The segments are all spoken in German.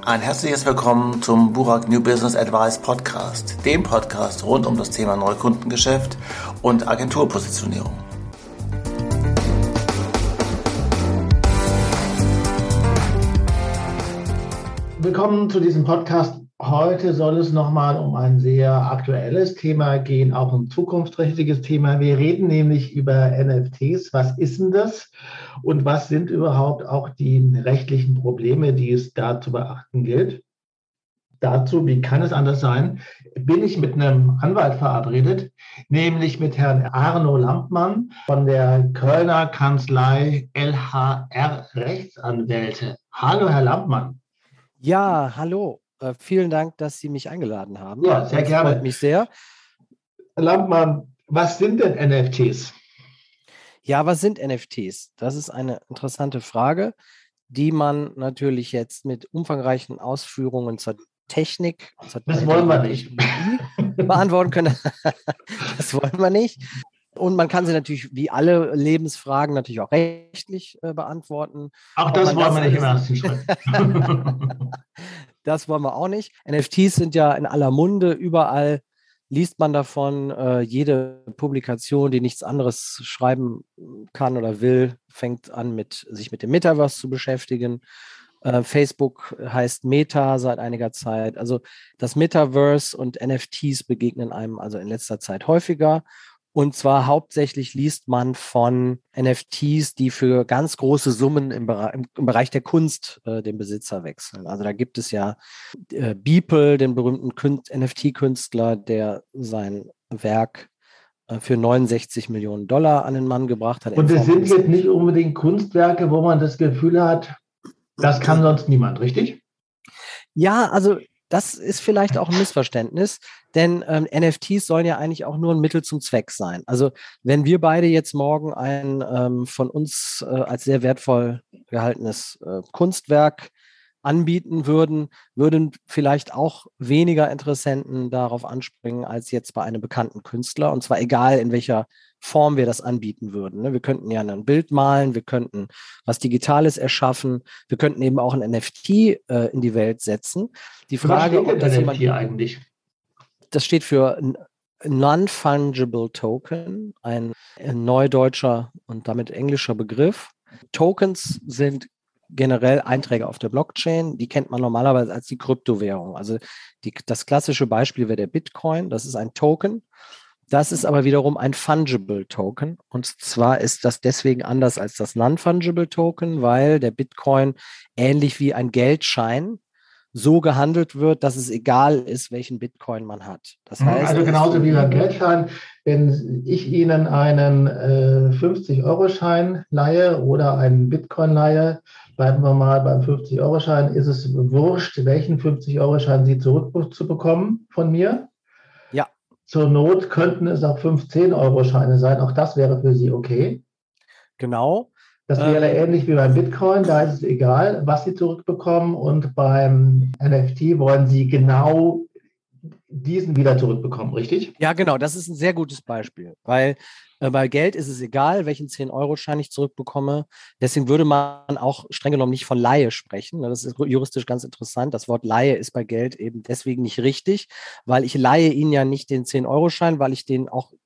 Ein herzliches Willkommen zum Burak New Business Advice Podcast, dem Podcast rund um das Thema Neukundengeschäft und Agenturpositionierung. Willkommen zu diesem Podcast. Heute soll es nochmal um ein sehr aktuelles Thema gehen, auch ein zukunftsträchtiges Thema. Wir reden nämlich über NFTs. Was ist denn das? Und was sind überhaupt auch die rechtlichen Probleme, die es da zu beachten gilt? Dazu, wie kann es anders sein, bin ich mit einem Anwalt verabredet, nämlich mit Herrn Arno Lampmann von der Kölner Kanzlei LHR Rechtsanwälte. Hallo, Herr Lampmann. Ja, hallo. Vielen Dank, dass Sie mich eingeladen haben. Ja, sehr gerne. Freut mich sehr. Herr Lampmann, was sind denn NFTs? Ja, was sind NFTs? Das ist eine interessante Frage, die man natürlich jetzt mit umfangreichen Ausführungen zur Technik, das wollen wir nicht, beantworten können. Das wollen wir nicht. Und man kann sie natürlich, wie alle Lebensfragen, natürlich auch rechtlich beantworten. Auch das wollen wir nicht im ersten Schritt. Das wollen wir auch nicht. NFTs sind ja in aller Munde. Überall liest man davon. Jede Publikation, die nichts anderes schreiben kann oder will, fängt an, sich mit dem Metaverse zu beschäftigen. Facebook heißt Meta seit einiger Zeit. Also das Metaverse und NFTs begegnen einem also in letzter Zeit häufiger. Und zwar hauptsächlich liest man von NFTs, die für ganz große Summen im Bereich der Kunst den Besitzer wechseln. Also da gibt es ja Beeple, den berühmten NFT-Künstler, der sein Werk für 69 Millionen Dollar an den Mann gebracht hat. Und es sind jetzt nicht unbedingt Kunstwerke, wo man das Gefühl hat, das kann sonst niemand, richtig? Ja, also das ist vielleicht auch ein Missverständnis, denn NFTs sollen ja eigentlich auch nur ein Mittel zum Zweck sein. Also wenn wir beide jetzt morgen ein von uns als sehr wertvoll gehaltenes Kunstwerk anbieten würden vielleicht auch weniger Interessenten darauf anspringen als jetzt bei einem bekannten Künstler. Und zwar egal, in welcher Form wir das anbieten würden. Wir könnten ja ein Bild malen, wir könnten was Digitales erschaffen, wir könnten eben auch ein NFT in die Welt setzen. Die Frage, ob das NFT eigentlich? Das steht für Non-Fungible Token, ein neudeutscher und damit englischer Begriff. Tokens sind generell Einträge auf der Blockchain, die kennt man normalerweise als die Kryptowährung. Also das klassische Beispiel wäre der Bitcoin, das ist ein Token. Das ist aber wiederum ein Fungible Token. Und zwar ist das deswegen anders als das Non-Fungible Token, weil der Bitcoin ähnlich wie ein Geldschein so gehandelt wird, dass es egal ist, welchen Bitcoin man hat. Das heißt, also genauso wie beim Geldschein, wenn ich Ihnen einen 50-Euro-Schein leihe oder einen Bitcoin leihe, bleiben wir mal beim 50-Euro-Schein, ist es wurscht, welchen 50-Euro-Schein Sie zurückzubekommen von mir. Ja. Zur Not könnten es auch 5 10-Euro-Scheine sein. Auch das wäre für Sie okay. Genau. Das wäre ähnlich wie beim Bitcoin. Da ist es egal, was Sie zurückbekommen. Und beim NFT wollen Sie genau diesen wieder zurückbekommen, richtig? Ja, genau. Das ist ein sehr gutes Beispiel, weil bei Geld ist es egal, welchen 10-Euro-Schein ich zurückbekomme. Deswegen würde man auch streng genommen nicht von Leihe sprechen. Das ist juristisch ganz interessant. Das Wort Leihe ist bei Geld eben deswegen nicht richtig, weil ich leihe Ihnen ja nicht den 10-Euro-Schein, weil ich den auch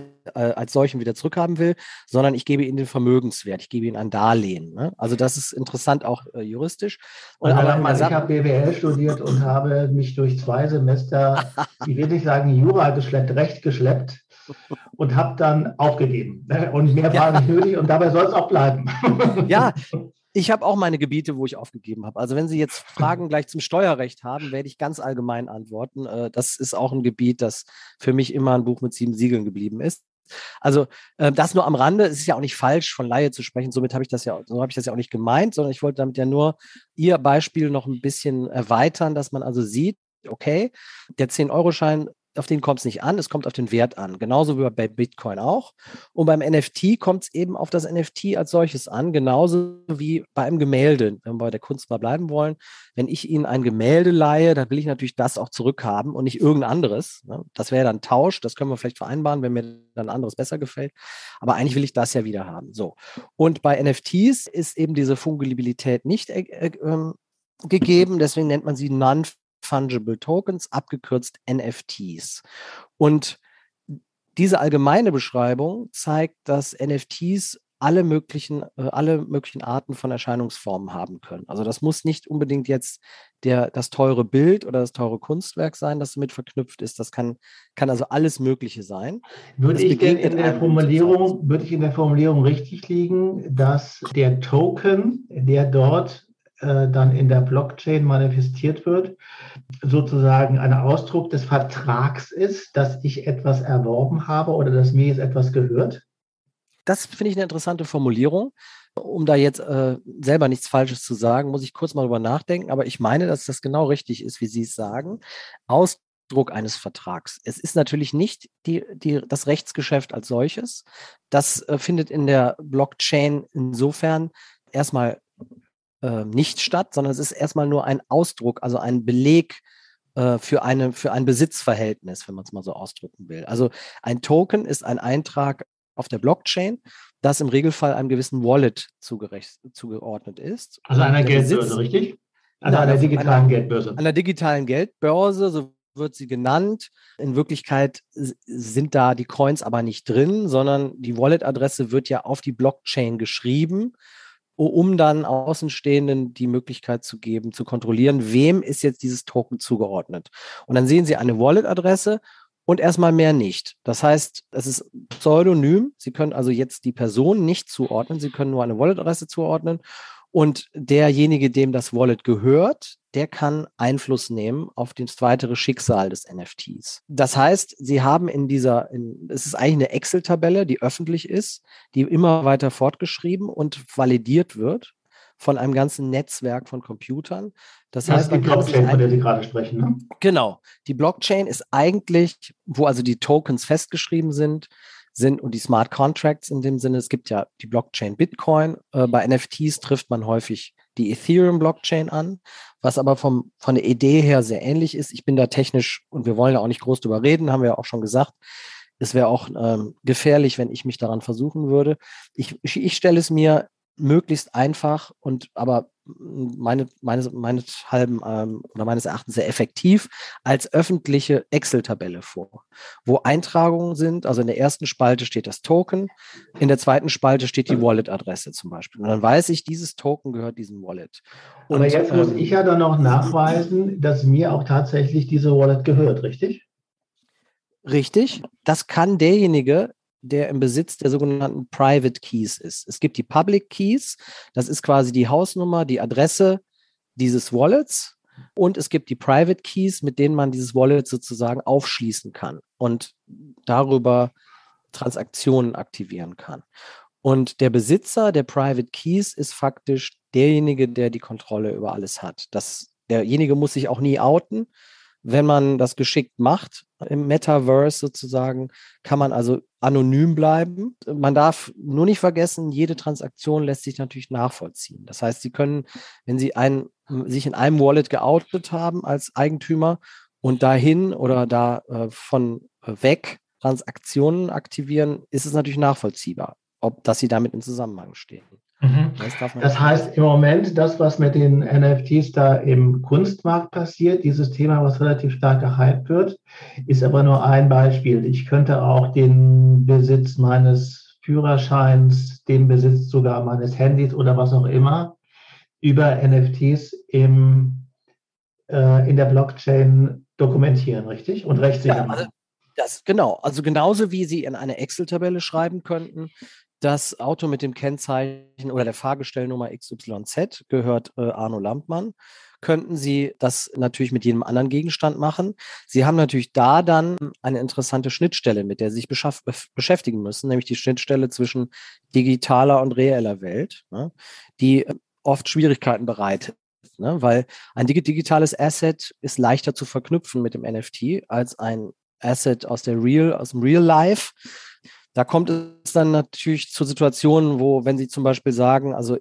als solchen wieder zurückhaben will, sondern ich gebe Ihnen den Vermögenswert, ich gebe Ihnen ein Darlehen. Ne? Also das ist interessant auch juristisch. Ich habe BWL studiert und habe mich durch 2 Semester, ich will nicht sagen Jura geschleppt, Recht geschleppt und habe dann aufgegeben. Und mehr war nicht nötig und dabei soll es auch bleiben. Ja, ich habe auch meine Gebiete, wo ich aufgegeben habe. Also wenn Sie jetzt Fragen gleich zum Steuerrecht haben, werde ich ganz allgemein antworten. Das ist auch ein Gebiet, das für mich immer ein Buch mit 7 Siegeln geblieben ist. Also das nur am Rande. Es ist ja auch nicht falsch, von Laie zu sprechen. So habe ich das ja auch nicht gemeint, sondern ich wollte damit ja nur Ihr Beispiel noch ein bisschen erweitern, dass man also sieht, okay, der 10-Euro-Schein, auf den kommt es nicht an, es kommt auf den Wert an. Genauso wie bei Bitcoin auch. Und beim NFT kommt es eben auf das NFT als solches an, genauso wie bei einem Gemälde, wenn wir bei der Kunst mal bleiben wollen. Wenn ich Ihnen ein Gemälde leihe, dann will ich natürlich das auch zurückhaben und nicht irgendein anderes. Ne? Das wäre dann Tausch, das können wir vielleicht vereinbaren, wenn mir dann ein anderes besser gefällt. Aber eigentlich will ich das ja wieder haben. So. Und bei NFTs ist eben diese Fungibilität nicht gegeben, deswegen nennt man sie Non-Fungible Tokens, abgekürzt NFTs. Und diese allgemeine Beschreibung zeigt, dass NFTs alle möglichen Arten von Erscheinungsformen haben können. Also das muss nicht unbedingt jetzt das teure Bild oder das teure Kunstwerk sein, das damit verknüpft ist. Das kann also alles Mögliche sein. Würde ich in der Formulierung richtig liegen, dass der Token, der dort dann in der Blockchain manifestiert wird, sozusagen ein Ausdruck des Vertrags ist, dass ich etwas erworben habe oder dass mir jetzt etwas gehört? Das finde ich eine interessante Formulierung. Um da jetzt selber nichts Falsches zu sagen, muss ich kurz mal drüber nachdenken. Aber ich meine, dass das genau richtig ist, wie Sie es sagen. Ausdruck eines Vertrags. Es ist natürlich nicht das Rechtsgeschäft als solches. Das findet in der Blockchain insofern erstmal nicht statt, sondern es ist erstmal nur ein Ausdruck, also ein Beleg für ein Besitzverhältnis, wenn man es mal so ausdrücken will. Also ein Token ist ein Eintrag auf der Blockchain, das im Regelfall einem gewissen Wallet zugeordnet ist. Also einer Geldbörse, richtig? Also einer digitalen Geldbörse. Einer digitalen Geldbörse, so wird sie genannt. In Wirklichkeit sind da die Coins aber nicht drin, sondern die Wallet-Adresse wird ja auf die Blockchain geschrieben, um dann Außenstehenden die Möglichkeit zu geben, zu kontrollieren, wem ist jetzt dieses Token zugeordnet. Und dann sehen Sie eine Wallet-Adresse und erstmal mehr nicht. Das heißt, es ist pseudonym. Sie können also jetzt die Person nicht zuordnen. Sie können nur eine Wallet-Adresse zuordnen. Und derjenige, dem das Wallet gehört, der kann Einfluss nehmen auf das weitere Schicksal des NFTs. Das heißt, Sie haben es ist eigentlich eine Excel-Tabelle, die öffentlich ist, die immer weiter fortgeschrieben und validiert wird von einem ganzen Netzwerk von Computern. Das heißt, die Blockchain, von der Sie gerade sprechen, ne? Genau. Die Blockchain ist eigentlich, wo also die Tokens festgeschrieben sind und die Smart Contracts in dem Sinne. Es gibt ja die Blockchain Bitcoin. Bei NFTs trifft man häufig die Ethereum-Blockchain an, was aber von der Idee her sehr ähnlich ist. Ich bin da technisch, und wir wollen da auch nicht groß drüber reden, haben wir ja auch schon gesagt. Es wäre auch gefährlich, wenn ich mich daran versuchen würde. Ich stelle es mir möglichst einfach aber meines Erachtens sehr effektiv als öffentliche Excel-Tabelle vor, wo Eintragungen sind. Also in der ersten Spalte steht das Token, in der zweiten Spalte steht die Wallet-Adresse zum Beispiel. Und dann weiß ich, dieses Token gehört diesem Wallet. Aber jetzt muss ich ja dann noch nachweisen, dass mir auch tatsächlich diese Wallet gehört, richtig? Richtig. Das kann derjenige, der im Besitz der sogenannten Private Keys ist. Es gibt die Public Keys, das ist quasi die Hausnummer, die Adresse dieses Wallets, und es gibt die Private Keys, mit denen man dieses Wallet sozusagen aufschließen kann und darüber Transaktionen aktivieren kann. Und der Besitzer der Private Keys ist faktisch derjenige, der die Kontrolle über alles hat. Derjenige muss sich auch nie outen. Wenn man das geschickt macht, im Metaverse sozusagen, kann man also anonym bleiben. Man darf nur nicht vergessen, jede Transaktion lässt sich natürlich nachvollziehen. Das heißt, Sie können, wenn Sie sich in einem Wallet geoutet haben als Eigentümer und dahin oder davon weg Transaktionen aktivieren, ist es natürlich nachvollziehbar, dass Sie damit in Zusammenhang stehen. Das heißt im Moment, das, was mit den NFTs da im Kunstmarkt passiert, dieses Thema, was relativ stark gehypt wird, ist aber nur ein Beispiel. Ich könnte auch den Besitz meines Führerscheins, den Besitz sogar meines Handys oder was auch immer über NFTs in der Blockchain dokumentieren, richtig? Und rechtssicher machen. Genau. Also genauso wie Sie in eine Excel-Tabelle schreiben könnten, das Auto mit dem Kennzeichen oder der Fahrgestellnummer XYZ gehört Arno Lampmann, könnten Sie das natürlich mit jedem anderen Gegenstand machen. Sie haben natürlich da dann eine interessante Schnittstelle, mit der Sie sich beschäftigen müssen, nämlich die Schnittstelle zwischen digitaler und reeller Welt, ne, die oft Schwierigkeiten bereitet. Ne, weil ein digitales Asset ist leichter zu verknüpfen mit dem NFT als ein Asset aus dem Real Life. Da kommt es dann natürlich zu Situationen, wo, wenn Sie zum Beispiel sagen, also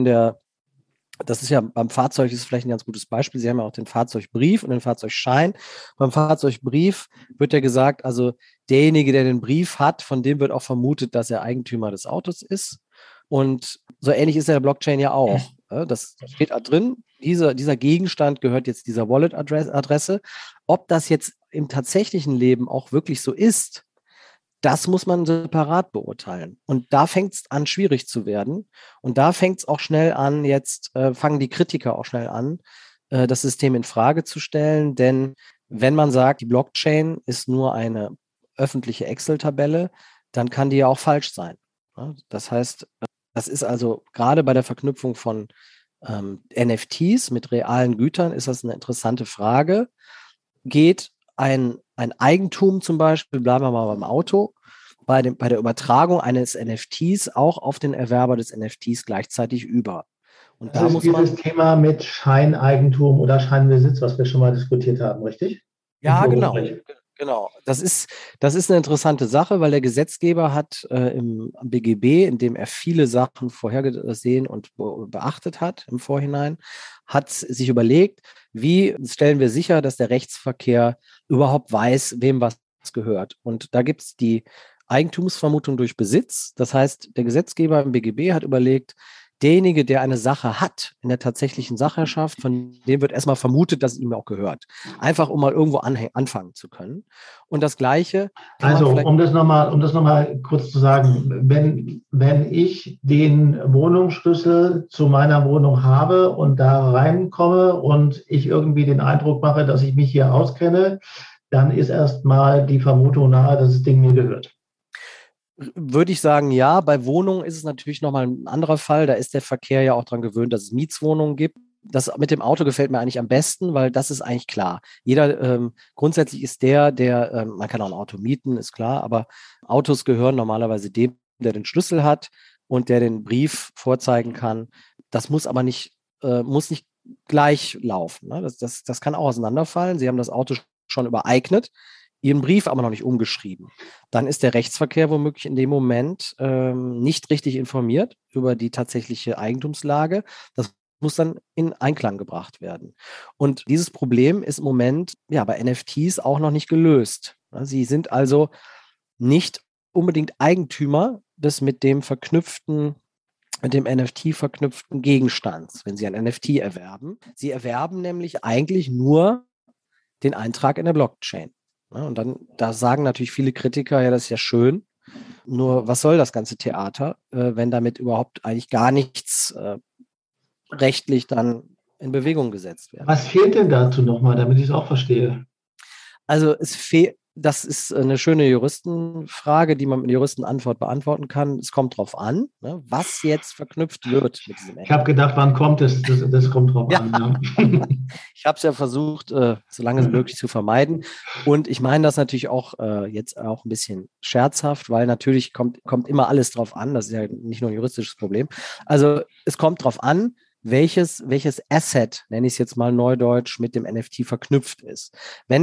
das ist ja beim Fahrzeug, ist vielleicht ein ganz gutes Beispiel. Sie haben ja auch den Fahrzeugbrief und den Fahrzeugschein. Beim Fahrzeugbrief wird ja gesagt, also derjenige, der den Brief hat, von dem wird auch vermutet, dass er Eigentümer des Autos ist. Und so ähnlich ist ja der Blockchain ja auch. Das steht da drin. dieser Gegenstand gehört jetzt dieser Wallet-Adresse. Ob das jetzt im tatsächlichen Leben auch wirklich so ist, das muss man separat beurteilen. Und da fängt es an, schwierig zu werden. Und da fängt es auch schnell an, fangen die Kritiker auch schnell an, das System in Frage zu stellen. Denn wenn man sagt, die Blockchain ist nur eine öffentliche Excel-Tabelle, dann kann die ja auch falsch sein. Ja, das heißt, das ist also gerade bei der Verknüpfung von NFTs mit realen Gütern ist das eine interessante Frage. Geht ein Eigentum zum Beispiel, bleiben wir mal beim Auto, bei der Übertragung eines NFTs auch auf den Erwerber des NFTs gleichzeitig über? Und Das da ist muss man. dieses Thema mit Scheineigentum oder Scheinbesitz, was wir schon mal diskutiert haben, richtig? Im Ja, genau. Vorgespräch. Genau. Das ist eine interessante Sache, weil der Gesetzgeber hat im BGB, in dem er viele Sachen vorhergesehen und beachtet hat im Vorhinein, hat sich überlegt, wie stellen wir sicher, dass der Rechtsverkehr überhaupt weiß, wem was gehört. Und da gibt es die Eigentumsvermutung durch Besitz. Das heißt, der Gesetzgeber im BGB hat überlegt, derjenige, der eine Sache hat in der tatsächlichen Sachherrschaft, von dem wird erstmal vermutet, dass es ihm auch gehört. Einfach, um mal irgendwo anfangen zu können. Und das Gleiche kann man Also, vielleicht. um das noch mal kurz zu sagen, wenn ich den Wohnungsschlüssel zu meiner Wohnung habe und da reinkomme und ich irgendwie den Eindruck mache, dass ich mich hier auskenne, dann ist erstmal die Vermutung nahe, dass das Ding mir gehört. Würde ich sagen, ja. Bei Wohnungen ist es natürlich nochmal ein anderer Fall. Da ist der Verkehr ja auch daran gewöhnt, dass es Mietswohnungen gibt. Das mit dem Auto gefällt mir eigentlich am besten, weil das ist eigentlich klar. Grundsätzlich ist man kann auch ein Auto mieten, ist klar, aber Autos gehören normalerweise dem, der den Schlüssel hat und der den Brief vorzeigen kann. Das muss nicht gleich laufen. Ne? Das kann auch auseinanderfallen. Sie haben das Auto schon übereignet, Ihren Brief aber noch nicht umgeschrieben. Dann ist der Rechtsverkehr womöglich in dem Moment nicht richtig informiert über die tatsächliche Eigentumslage. Das muss dann in Einklang gebracht werden. Und dieses Problem ist im Moment ja bei NFTs auch noch nicht gelöst. Sie sind also nicht unbedingt Eigentümer des mit dem NFT verknüpften Gegenstands, wenn Sie ein NFT erwerben. Sie erwerben nämlich eigentlich nur den Eintrag in der Blockchain. Ja, und dann, da sagen natürlich viele Kritiker, ja, das ist ja schön. Nur was soll das ganze Theater, wenn damit überhaupt eigentlich gar nichts rechtlich dann in Bewegung gesetzt werden Was kann? fehlt denn dazu nochmal, damit ich es auch verstehe? Also das ist eine schöne Juristenfrage, die man mit Juristenantwort beantworten kann. Es kommt drauf an, ne, was jetzt verknüpft wird mit diesem Ich habe gedacht, wann kommt es? Das kommt drauf Ja, an. Ja. ich habe es ja versucht, so lange wie möglich zu vermeiden. Und ich meine das natürlich auch jetzt auch ein bisschen scherzhaft, weil natürlich kommt immer alles drauf an. Das ist ja nicht nur ein juristisches Problem. Also es kommt drauf an, welches Asset, nenne ich es jetzt mal neudeutsch, mit dem NFT verknüpft ist.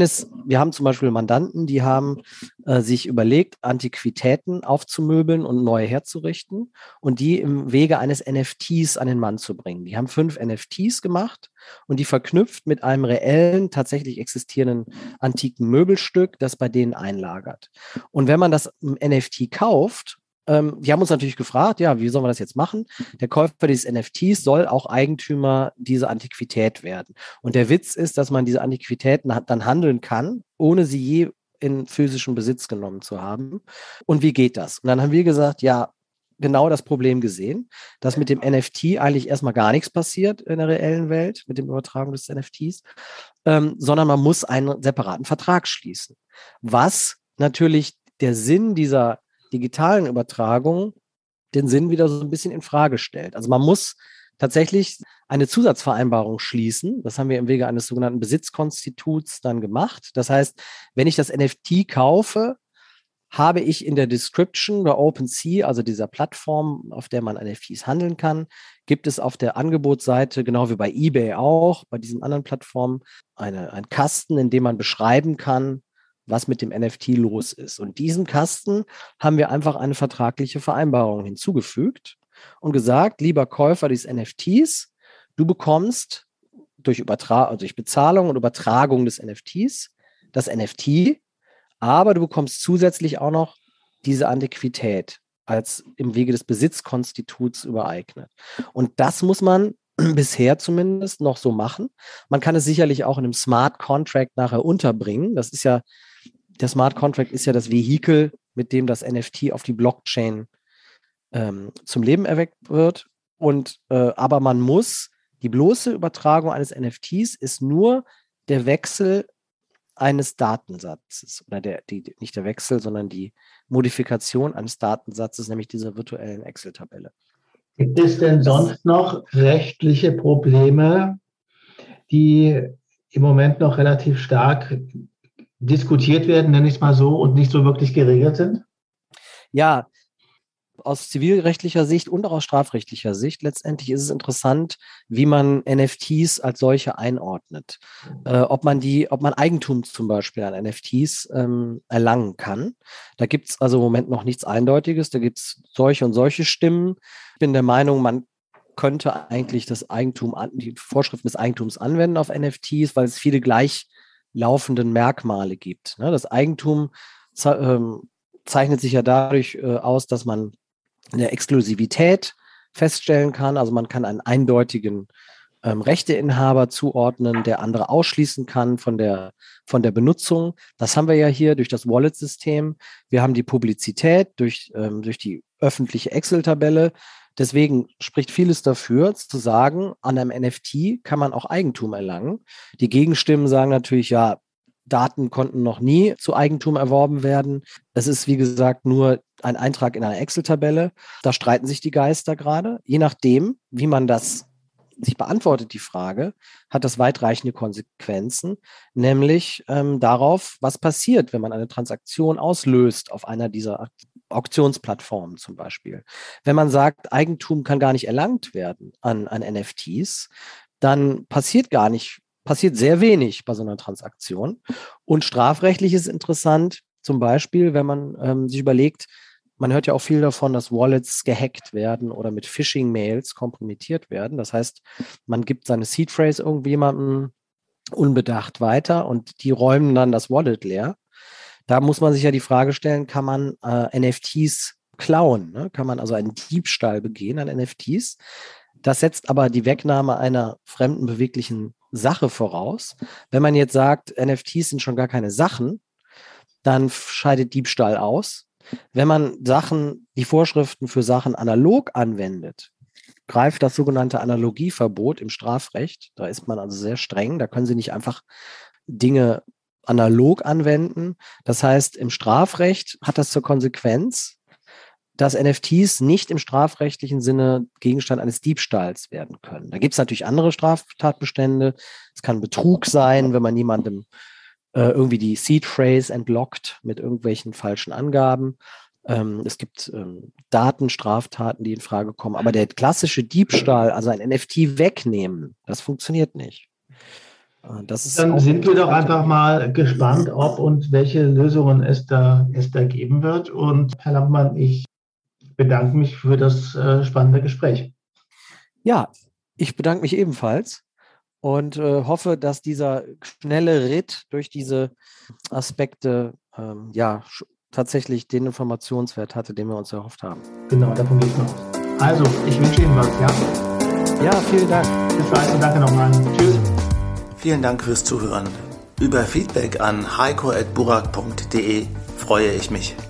Wir haben zum Beispiel Mandanten, die haben sich überlegt, Antiquitäten aufzumöbeln und neu herzurichten und die im Wege eines NFTs an den Mann zu bringen. Die haben 5 NFTs gemacht und die verknüpft mit einem reellen, tatsächlich existierenden antiken Möbelstück, das bei denen einlagert. Und wenn man das im NFT kauft, die haben uns natürlich gefragt, ja, wie sollen wir das jetzt machen? Der Käufer dieses NFTs soll auch Eigentümer dieser Antiquität werden. Und der Witz ist, dass man diese Antiquitäten dann handeln kann, ohne sie je in physischen Besitz genommen zu haben. Und wie geht das? Und dann haben wir gesagt, ja, genau das Problem gesehen, dass mit dem NFT eigentlich erstmal gar nichts passiert in der reellen Welt, mit dem Übertragen des NFTs, sondern man muss einen separaten Vertrag schließen. Was natürlich der Sinn dieser digitalen Übertragung den Sinn wieder so ein bisschen in Frage stellt. Also man muss tatsächlich eine Zusatzvereinbarung schließen. Das haben wir im Wege eines sogenannten Besitzkonstituts dann gemacht. Das heißt, wenn ich das NFT kaufe, habe ich in der Description bei OpenSea, also dieser Plattform, auf der man NFTs handeln kann, gibt es auf der Angebotsseite, genau wie bei eBay auch, bei diesen anderen Plattformen, einen Kasten, in dem man beschreiben kann, was mit dem NFT los ist. Und diesem Kasten haben wir einfach eine vertragliche Vereinbarung hinzugefügt und gesagt, lieber Käufer des NFTs, du bekommst durch Bezahlung und Übertragung des NFTs das NFT, aber du bekommst zusätzlich auch noch diese Antiquität als im Wege des Besitzkonstituts übereignet. Und das muss man bisher zumindest noch so machen. Man kann es sicherlich auch in einem Smart Contract nachher unterbringen. Der Smart Contract ist ja das Vehikel, mit dem das NFT auf die Blockchain zum Leben erweckt wird. Aber man muss, die bloße Übertragung eines NFTs ist nur der Wechsel eines Datensatzes oder nicht der Wechsel, sondern die Modifikation eines Datensatzes, nämlich dieser virtuellen Excel-Tabelle. Gibt es denn sonst noch rechtliche Probleme, die im Moment noch relativ stark diskutiert werden, nenne ich es mal so, und nicht so wirklich geregelt sind? Ja, aus zivilrechtlicher Sicht und auch aus strafrechtlicher Sicht letztendlich ist es interessant, wie man NFTs als solche einordnet. Ob man Eigentum zum Beispiel an NFTs erlangen kann. Da gibt es also im Moment noch nichts Eindeutiges. Da gibt es solche und solche Stimmen. Ich bin der Meinung, man könnte eigentlich die Vorschriften des Eigentums anwenden auf NFTs, weil es viele gleichlaufenden Merkmale gibt. Das Eigentum zeichnet sich ja dadurch aus, dass man eine Exklusivität feststellen kann. Also man kann einen eindeutigen Rechteinhaber zuordnen, der andere ausschließen kann von der Benutzung. Das haben wir ja hier durch das Wallet-System. Wir haben die Publizität durch die öffentliche Excel-Tabelle. Deswegen spricht vieles dafür, zu sagen, an einem NFT kann man auch Eigentum erlangen. Die Gegenstimmen sagen natürlich, ja, Daten konnten noch nie zu Eigentum erworben werden. Es ist, wie gesagt, nur ein Eintrag in einer Excel-Tabelle. Da streiten sich die Geister gerade. Je nachdem, wie man das sich beantwortet, die Frage, hat das weitreichende Konsequenzen, nämlich darauf, was passiert, wenn man eine Transaktion auslöst auf einer dieser Auktionsplattformen zum Beispiel. Wenn man sagt, Eigentum kann gar nicht erlangt werden an NFTs, dann passiert sehr wenig bei so einer Transaktion. Und strafrechtlich ist interessant, zum Beispiel, wenn man sich überlegt, man hört ja auch viel davon, dass Wallets gehackt werden oder mit Phishing-Mails kompromittiert werden. Das heißt, man gibt seine Seed-Phrase irgendjemandem unbedacht weiter und die räumen dann das Wallet leer. Da muss man sich ja die Frage stellen, kann man NFTs klauen? Ne? Kann man also einen Diebstahl begehen an NFTs? Das setzt aber die Wegnahme einer fremden beweglichen Sache voraus. Wenn man jetzt sagt, NFTs sind schon gar keine Sachen, dann scheidet Diebstahl aus. Wenn man die Vorschriften für Sachen analog anwendet, greift das sogenannte Analogieverbot im Strafrecht. Da ist man also sehr streng. Da können Sie nicht einfach Dinge analog anwenden. Das heißt, im Strafrecht hat das zur Konsequenz, dass NFTs nicht im strafrechtlichen Sinne Gegenstand eines Diebstahls werden können. Da gibt es natürlich andere Straftatbestände. Es kann Betrug sein, wenn man jemandem irgendwie die Seed-Phrase entlockt mit irgendwelchen falschen Angaben. Es gibt Datenstraftaten, die in Frage kommen. Aber der klassische Diebstahl, also ein NFT wegnehmen, das funktioniert nicht. Dann sind wir doch einfach mal gespannt, ob und welche Lösungen es da geben wird. Und Herr Lampmann, ich bedanke mich für das spannende Gespräch. Ja, ich bedanke mich ebenfalls und hoffe, dass dieser schnelle Ritt durch diese Aspekte tatsächlich den Informationswert hatte, den wir uns erhofft haben. Genau, davon gehe ich noch aus. Also, ich wünsche Ihnen was, ja? Ja, vielen Dank. Bis bald und danke nochmal. Tschüss. Vielen Dank fürs Zuhören. Über Feedback an heiko@burak.de freue ich mich.